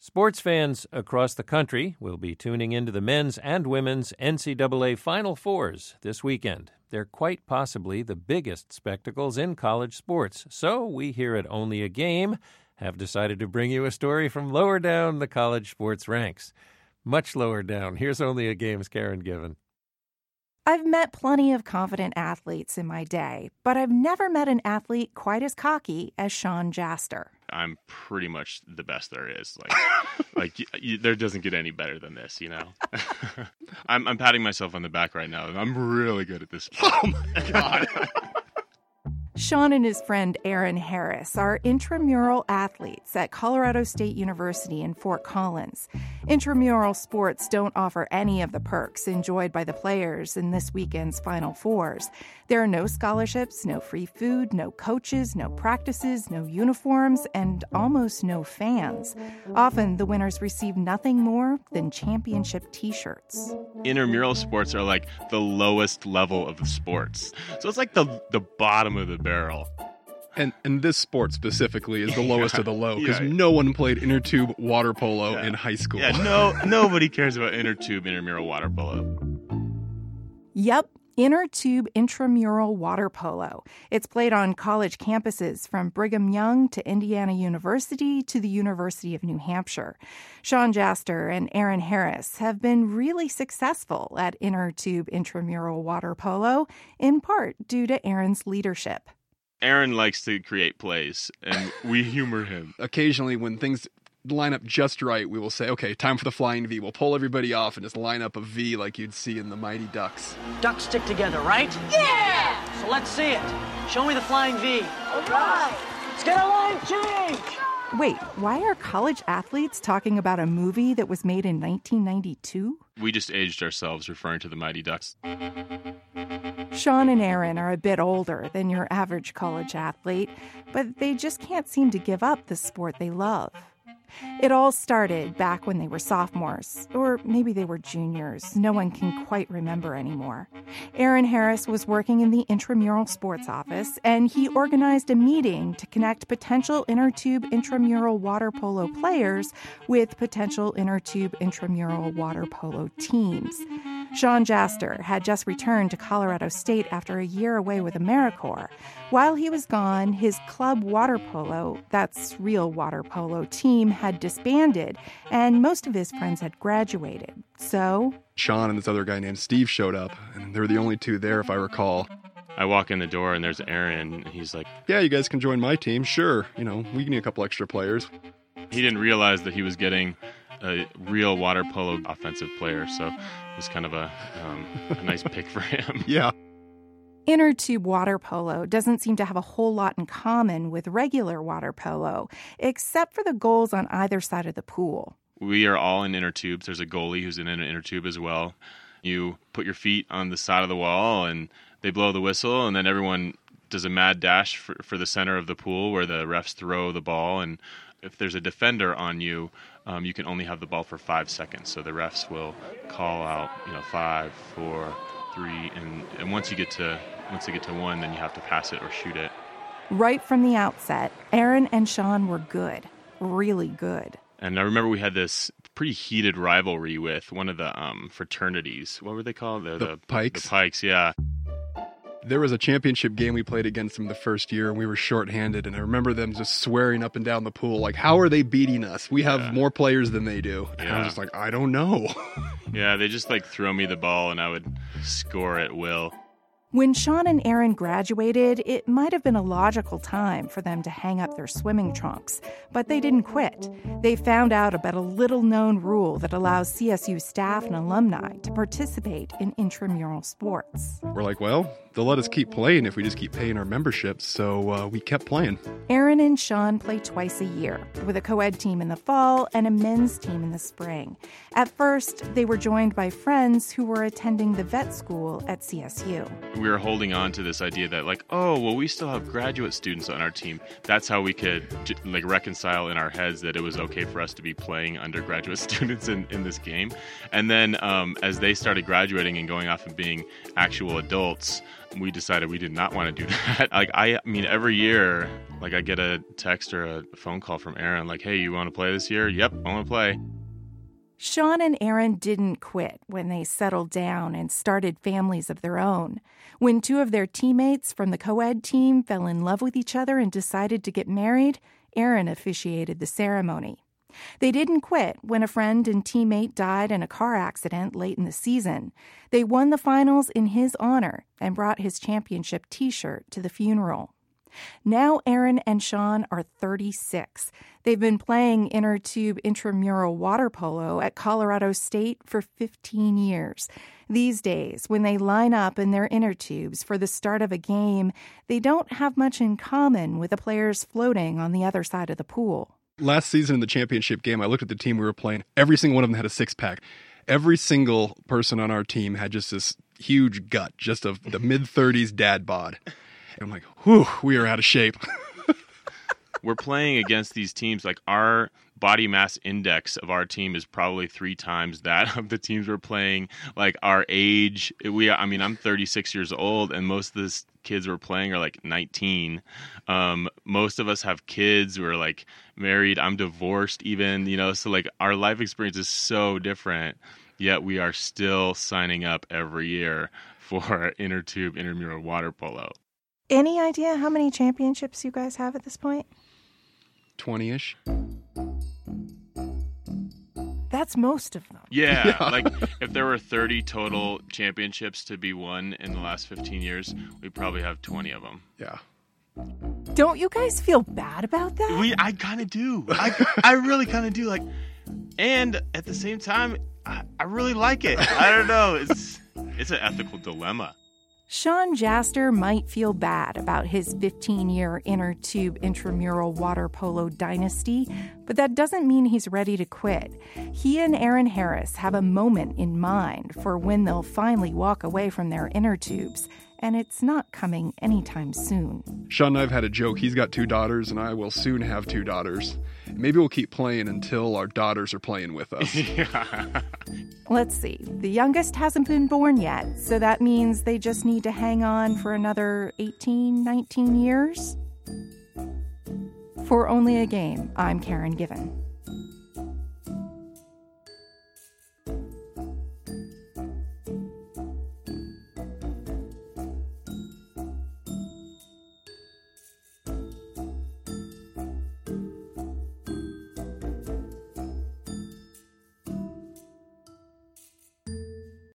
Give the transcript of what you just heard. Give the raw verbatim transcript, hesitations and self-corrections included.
Sports fans across the country will be tuning into the men's and women's N C double A Final Fours this weekend. They're quite possibly the biggest spectacles in college sports. So we here at Only a Game have decided to bring you a story from lower down the college sports ranks. Much lower down. Here's Only a Game's Karen Given. I've met plenty of confident athletes in my day, but I've never met an athlete quite as cocky as Sean Jaster. I'm pretty much the best there is. Like, like you, there doesn't get any better than this, you know? I'm, I'm patting myself on the back right now. I'm really good at this. Oh, my God. Sean and his friend Aaron Harris are intramural athletes at Colorado State University in Fort Collins. Intramural sports don't offer any of the perks enjoyed by the players in this weekend's Final Fours. There are no scholarships, no free food, no coaches, no practices, no uniforms, and almost no fans. Often, the winners receive nothing more than championship T-shirts. Intramural sports are like the lowest level of the sports. So it's like the the bottom of the barrel. And and this sport specifically is the lowest yeah, of the low because yeah. no one played inner tube water polo yeah. in high school. Yeah, no, nobody cares about inner tube intramural water polo. Yep. Inner tube intramural water polo. It's played on college campuses from Brigham Young to Indiana University to the University of New Hampshire. Sean Jaster and Aaron Harris have been really successful at inner tube intramural water polo, in part due to Aaron's leadership. Aaron likes to create plays, and we humor him. Occasionally, when things line up just right, we will say, okay, time for the flying V. We'll pull everybody off and just line up a V like you'd see in the Mighty Ducks. Ducks stick together, right? Yeah! So let's see it. Show me the flying V. All right. Let's get a line change! Wait, why are college athletes talking about a movie that was made in nineteen ninety-two? We just aged ourselves referring to the Mighty Ducks. Sean and Aaron are a bit older than your average college athlete, but they just can't seem to give up the sport they love. It all started back when they were sophomores, or maybe they were juniors. No one can quite remember anymore. Aaron Harris was working in the intramural sports office, and he organized a meeting to connect potential inner tube intramural water polo players with potential inner tube intramural water polo teams. Sean Jaster had just returned to Colorado State after a year away with AmeriCorps. While he was gone, his club water polo, that's real water polo, team had disbanded, and most of his friends had graduated. So Sean and this other guy named Steve showed up, and they were the only two there, if I recall. I walk in the door, and there's Aaron, and he's like, yeah, you guys can join my team. Sure. You know, we need a couple extra players. He didn't realize that he was getting a real water polo offensive player, so it was kind of a, um, a nice pick for him. Yeah. Inner tube water polo doesn't seem to have a whole lot in common with regular water polo, except for the goals on either side of the pool. We are all in inner tubes. There's a goalie who's in an inner tube as well. You put your feet on the side of the wall, and they blow the whistle, and then everyone does a mad dash for, for the center of the pool where the refs throw the ball. And if there's a defender on you, um, you can only have the ball for five seconds. So the refs will call out, you know, five, four, three, and, and once you get to once you get to one, then you have to pass it or shoot it. Right from the outset, Aaron and Sean were good, really good. And I remember we had this pretty heated rivalry with one of the um, fraternities. What were they called? The, the, the Pikes. The Pikes, yeah. There was a championship game we played against them the first year, and we were shorthanded, and I remember them just swearing up and down the pool, like, how are they beating us? We have yeah. more players than they do. And yeah. I was just like, I don't know. Yeah, they just, like, throw me the ball, and I would score at will. When Sean and Aaron graduated, it might have been a logical time for them to hang up their swimming trunks, but they didn't quit. They found out about a little-known rule that allows C S U staff and alumni to participate in intramural sports. We're like, well, they'll let us keep playing if we just keep paying our memberships, so uh, we kept playing. Aaron and Sean play twice a year, with a co-ed team in the fall and a men's team in the spring. At first, they were joined by friends who were attending the vet school at C S U. we were holding on to this idea that like, oh, well, we still have graduate students on our team. That's how we could like reconcile in our heads that it was okay for us to be playing undergraduate students in, in this game. And then um, as they started graduating and going off and being actual adults, we decided we did not want to do that. Like, I, I mean, every year, like I get a text or a phone call from Aaron, like, hey, you want to play this year? Yep, I want to play. Sean and Aaron didn't quit when they settled down and started families of their own. When two of their teammates from the co-ed team fell in love with each other and decided to get married, Aaron officiated the ceremony. They didn't quit when a friend and teammate died in a car accident late in the season. They won the finals in his honor and brought his championship T-shirt to the funeral. Now Aaron and Sean are thirty-six. They've been playing inner tube intramural water polo at Colorado State for fifteen years. These days, when they line up in their inner tubes for the start of a game, they don't have much in common with the players floating on the other side of the pool. Last season in the championship game, I looked at the team we were playing. Every single one of them had a six-pack. Every single person on our team had just this huge gut, just of the mid-thirties dad bod. And I'm like, whew, we are out of shape. We're playing against these teams. Like, our body mass index of our team is probably three times that of the teams we're playing. Like, our age, we, I mean, I'm thirty-six years old, and most of the kids we're playing are like nineteen. Um, most of us have kids. We're like married. I'm divorced even, you know, so like our life experience is so different, yet we are still signing up every year for inner tube intramural water polo. Any idea how many championships you guys have at this point? twenty-ish. That's most of them. Yeah, Yeah. Like if there were thirty total championships to be won in the last fifteen years, we probably have twenty of them. Yeah. Don't you guys feel bad about that? We, I kind of do. I, I really kind of do. Like, and at the same time, I, I really like it. I don't know. It's it's an ethical dilemma. Sean Jaster might feel bad about his fifteen-year inner tube intramural water polo dynasty, but that doesn't mean he's ready to quit. He and Aaron Harris have a moment in mind for when they'll finally walk away from their inner tubes, and it's not coming anytime soon. Sean and I have had a joke. He's got two daughters, and I will soon have two daughters. Maybe we'll keep playing until our daughters are playing with us. Yeah. Let's see. The youngest hasn't been born yet, so that means they just need to hang on for another eighteen, nineteen years? For Only a Game, I'm Karen Given.